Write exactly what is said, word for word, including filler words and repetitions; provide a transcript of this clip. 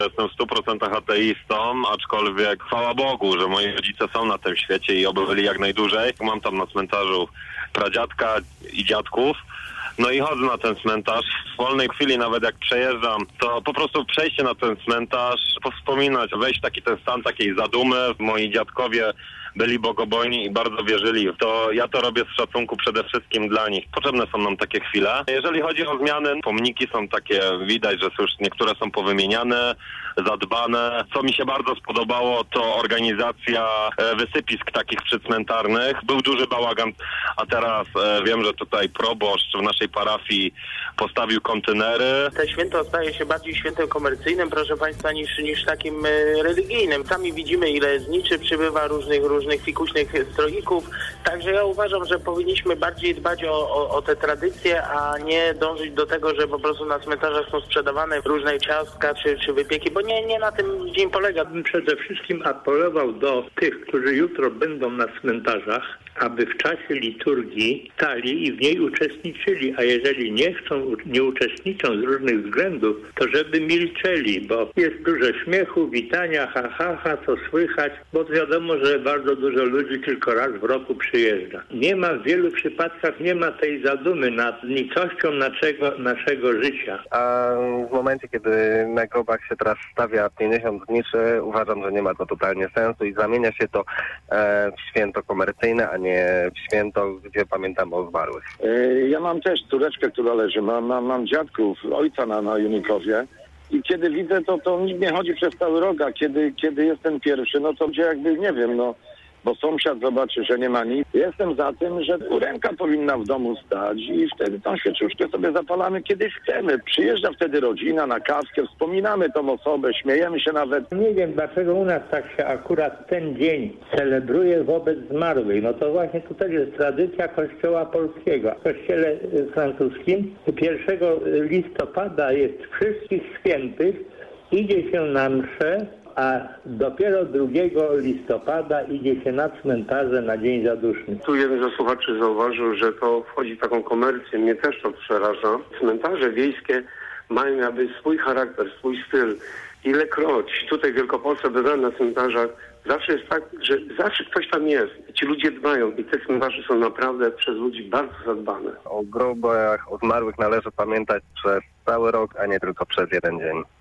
Jestem w stu procentach ateistą, aczkolwiek chwała Bogu, że moi rodzice są na tym świecie i oby byli jak najdłużej. Mam tam na cmentarzu pradziadka i dziadków. No i chodzę na ten cmentarz. W wolnej chwili, nawet jak przejeżdżam, to po prostu przejście na ten cmentarz, powspominać, wejść w taki ten stan takiej zadumy. Moi dziadkowie byli bogobojni i bardzo wierzyli w to. Ja to robię z szacunku przede wszystkim dla nich. Potrzebne są nam takie chwile. Jeżeli chodzi o zmiany, pomniki są takie, widać, że już niektóre są powymieniane, zadbane. Co mi się bardzo spodobało, to organizacja wysypisk takich przycmentarnych. Był duży bałagan, a teraz wiem, że tutaj proboszcz w naszej parafii postawił kontenery. To święto staje się bardziej świętem komercyjnym, proszę Państwa, niż, niż takim religijnym. Sami widzimy, ile zniczy przybywa różnych, różnych fikuśnych stroików. Także ja uważam, że powinniśmy bardziej dbać o, o, o te tradycje, a nie dążyć do tego, że po prostu na cmentarzach są sprzedawane różne ciastka czy, czy wypieki, bo nie, nie na tym dzień polega. Przede wszystkim apelował do tych, którzy jutro będą na cmentarzach, aby w czasie liturgii stali i w niej uczestniczyli, a jeżeli nie chcą, nie uczestniczą z różnych względów, to żeby milczeli, bo jest dużo śmiechu, witania, ha, ha, ha, co słychać, bo wiadomo, że bardzo dużo ludzi tylko raz w roku przyjeżdża. Nie ma w wielu przypadkach, nie ma tej zadumy nad nicością naszego, naszego życia. A w momencie, kiedy na grobach się teraz stawia pięćdziesiąt zniczy, uważam, że nie ma to totalnie sensu i zamienia się to e, w święto komercyjne, a nie w święto, gdzie pamiętamy o zmarłych. Ja mam też córeczkę, która leży, mam, mam, mam dziadków, ojca na, na Junikowie i kiedy widzę to, to nikt nie chodzi przez cały rok, a kiedy, kiedy jest ten pierwszy, no to gdzie jakby, nie wiem, no bo sąsiad zobaczy, że nie ma nic. Jestem za tym, że ręka powinna w domu stać i wtedy tą świeczuszkę sobie zapalamy, kiedy chcemy. Przyjeżdża wtedy rodzina na kawkę, wspominamy tą osobę, śmiejemy się nawet. Nie wiem, dlaczego u nas tak się akurat ten dzień celebruje wobec zmarłych. No to właśnie to też jest tradycja Kościoła Polskiego. W Kościele francuskim pierwszego listopada jest wszystkich świętych, idzie się na mszę, a dopiero drugiego listopada idzie się na cmentarze na Dzień Zaduszny. Tu jeden ze słuchaczy zauważył, że to wchodzi w taką komercję. Mnie też to przeraża. Cmentarze wiejskie mają jakby swój charakter, swój styl. Ilekroć tutaj w Wielkopolsce bywałem na cmentarzach, zawsze jest tak, że zawsze ktoś tam jest. I ci ludzie dbają i te cmentarze są naprawdę przez ludzi bardzo zadbane. O grobach, o zmarłych należy pamiętać przez cały rok, a nie tylko przez jeden dzień.